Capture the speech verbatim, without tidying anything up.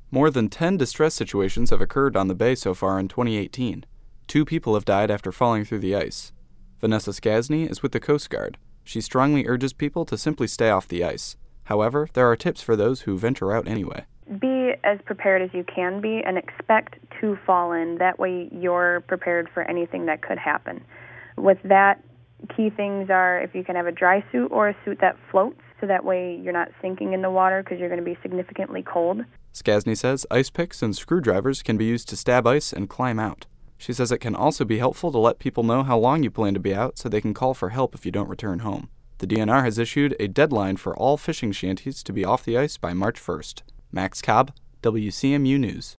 More than ten distress situations have occurred on the bay so far in twenty eighteen. Two people have died after falling through the ice. Vanessa Skasny is with the Coast Guard. She strongly urges people to simply stay off the ice. However, there are tips for those who venture out anyway. Be as prepared as you can be and expect to fall in. That way you're prepared for anything that could happen. With that, key things are if you can have a dry suit or a suit that floats, so that way you're not sinking in the water because you're going to be significantly cold. Skasny says ice picks and screwdrivers can be used to stab ice and climb out. She says it can also be helpful to let people know how long you plan to be out so they can call for help if you don't return home. The D N R has issued a deadline for all fishing shanties to be off the ice by March first. Max Cobb, W C M U News.